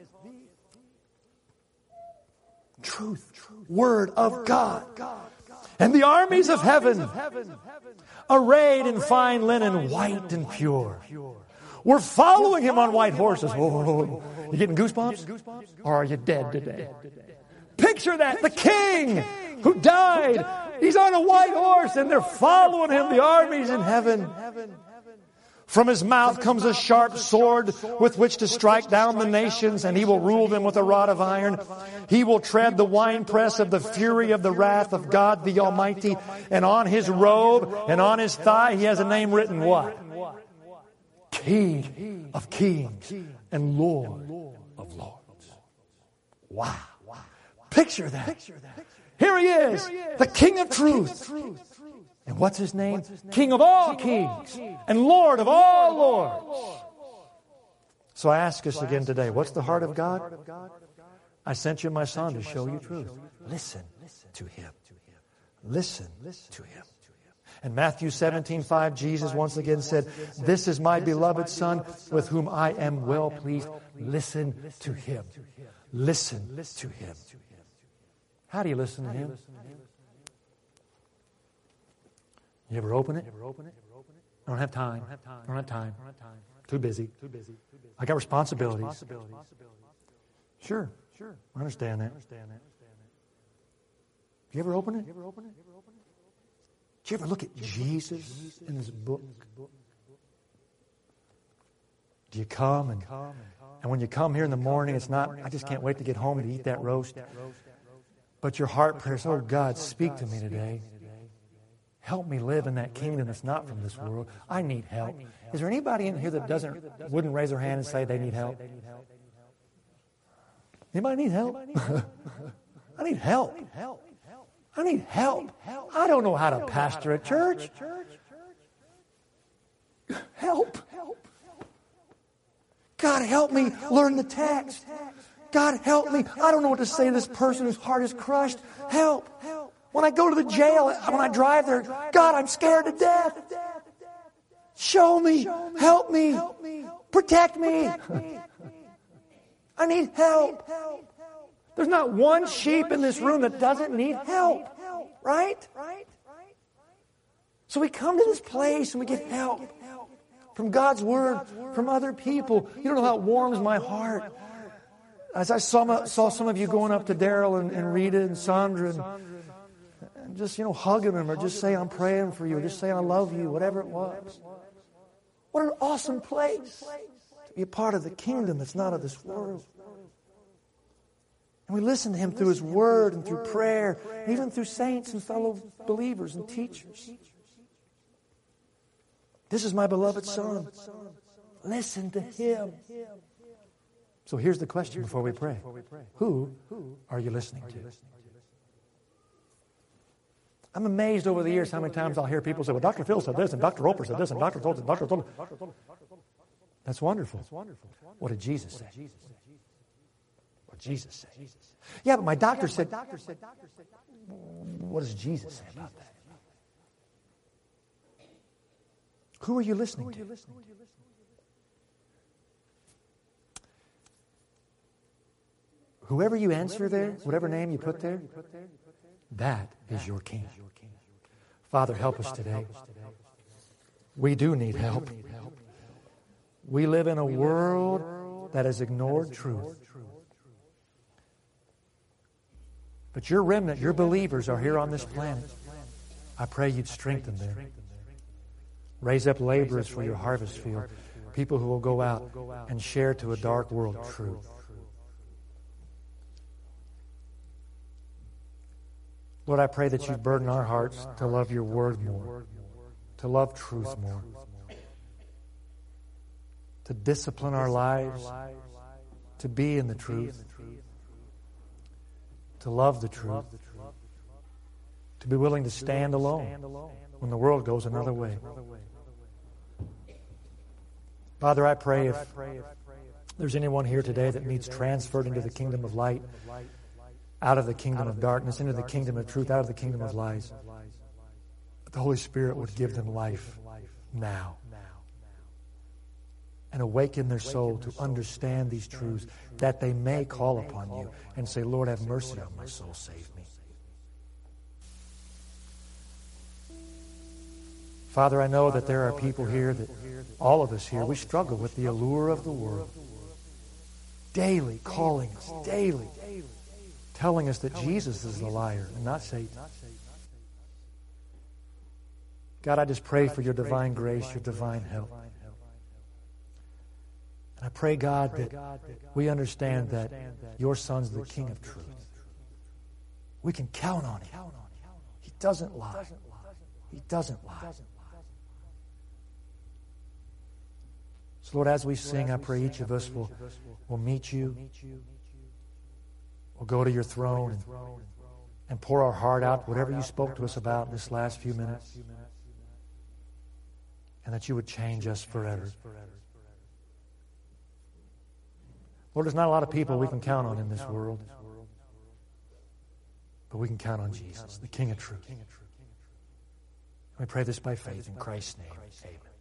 Truth. Word of God. And the armies of heaven, arrayed in fine linen, white and pure, were following him on white horses. Whoa. You getting goosebumps? Or are you dead today? Picture that. The king who died. He's on a white horse and they're following him, the armies in heaven. From his mouth comes a sharp sword with which to strike down the nations, and he will rule them with a rod of iron. He will tread the winepress of the fury of the wrath of God the Almighty. And on his robe and on his thigh he has a name written, what? King of kings and Lord of lords. Wow. Picture that. Here he is, the King of truth. And what's his name? King of all kings and Lord of all lords. So I ask us again today, what's the heart of God? I sent you my son to show you truth. Listen to him. Listen to him. In Matthew 17:5, Jesus once again said, this is my beloved son with whom I am well pleased. Listen to him. Listen to him. How do you listen to him? You ever open it? I don't have time. Too busy. I got responsibilities. Sure. I understand that. You ever open it? Did you ever look at Jesus in this book? Do you come and when you come here in the morning, it's not, I just can't wait to get home to eat that roast. But your heart prayer is, oh God, speak to me today. Help me live in that kingdom that's not from this world. I need help. Is there anybody in here that wouldn't raise their hand and say they need help? Anybody need help? I need help. I need help. I don't know how to pastor a church. Help. God, help me learn the text. God, help me. I don't know what to say to this person whose heart is crushed. Help. When I go to the jail, when I drive there, God, I'm scared to death. Show me. Help me. Protect me. I need help. There's not one sheep in this room that doesn't need help. Right? So we come to this place and we get help from God's Word, from other people. You don't know how it warms my heart. As I saw some of you going up to Daryl and Rita and Sandra and just, hugging them or just saying, I'm praying for you, or just saying, I love you, whatever it was. What an awesome place to be a part of the kingdom that's not of this world. And we listen to Him through His Word and through prayer, and even through saints and fellow believers and teachers. This is my beloved Son. Listen to Him. So here's the question before we pray. Who are you listening to? I'm amazed over the years how many times I'll hear people say, well, Dr. Phil said this, and Dr. Roper said this, and Dr. told us. That's wonderful. What did Jesus say? What did Jesus say? Yeah, but my doctor said, what does Jesus say about that? Who are you listening to? Whoever you answer there, whatever name you put there, that is your King. Father, help us today. We do need help. We live in a world that has ignored truth. But your remnant, your believers are here on this planet. I pray you'd strengthen them. Raise up laborers for your harvest field, people who will go out and share to a dark world truth. Lord, I pray that you burden our hearts to love your word more, to love truth more, to discipline our lives, to be in the truth, to love the truth, to be willing to stand alone when the world goes another way. Father, I pray if there's anyone here today that needs transferred into the kingdom of light, out of the kingdom of darkness, into the kingdom of truth, out of the kingdom of lies, that the Holy Spirit would give them life now and awaken their soul to understand these truths, that they may call upon you and say, Lord, have mercy on my soul, save me. Father, I know that there are people here that, all of us here, we struggle with the allure of the world. Daily calling us, daily telling us that Jesus is the liar and not Satan. God, I just pray for your divine grace, your divine help. And I pray, God, that we understand that your Son's the King of truth. We can count on him. He doesn't lie. He doesn't lie. So, Lord, as we sing, I pray each of us will meet you. We'll go to your throne and pour our heart out, whatever you spoke to us about in this last few minutes, and that you would change us forever. Lord, there's not a lot of people we can count on in this world, but we can count on Jesus, the King of truth. We pray this by faith in Christ's name. Amen.